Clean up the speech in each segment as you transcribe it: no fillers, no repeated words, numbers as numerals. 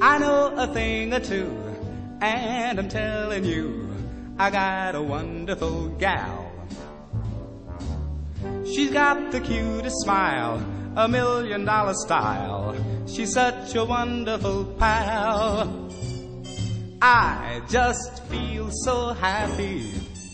I know a thing or two, and I'm telling you, I got a wonderful gal. She's got the cutest smile, $1 million style. She's such a wonderful pal. I just feel so happy,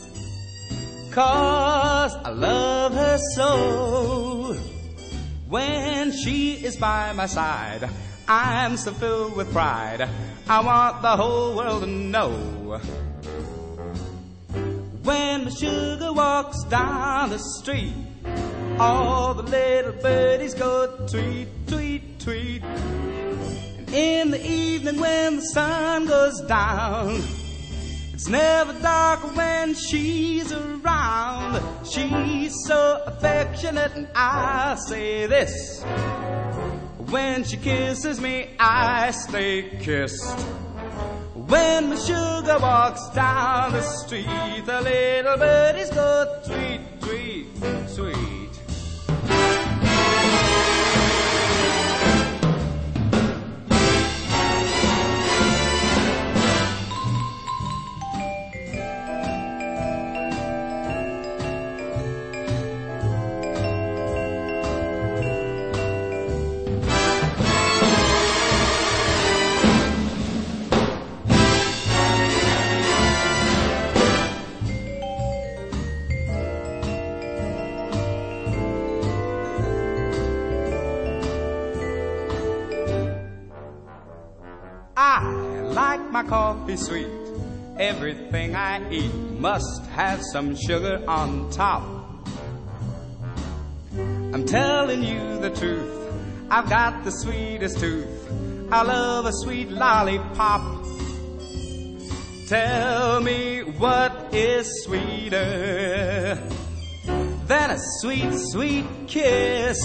'cause I love her so. When she is by my side, I'm so filled with pride, I want the whole world to know. When the sugar walks down the street, all the little birdies go tweet, tweet, tweet. And in the evening when the sun goes down, it's never dark when she's around. She's so affectionate, and I'll say this: when she kisses me, I stay kissed. When my sugar walks down the street, the little birdies go tweet, tweet, tweet. I like my coffee sweet. Everything I eat must have some sugar on top. I'm telling you the truth, I've got the sweetest tooth. I love a sweet lollipop. Tell me what is sweeter than a sweet, sweet kiss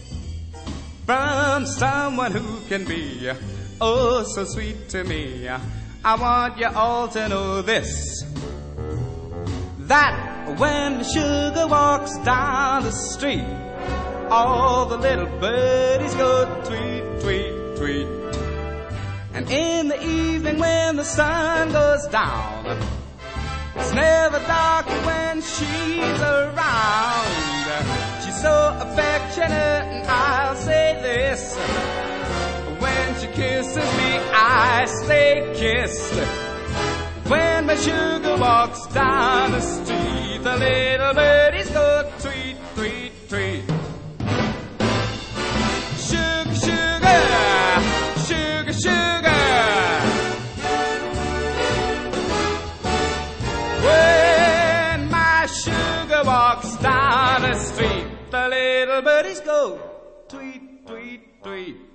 from someone who can be oh so sweet to me. I want you all to know this, that when the sugar walks down the street, all the little birdies go tweet, tweet, tweet. And in the evening when the sun goes down, it's never dark when she's around. She's so affectionate, and I'll say this: when she kisses me, I stay kissed. When my sugar walks down the street, the little birdies go tweet, tweet, tweet. Sugar, sugar, sugar, sugar. When my sugar walks down the street, the little birdies go tweet, tweet, tweet.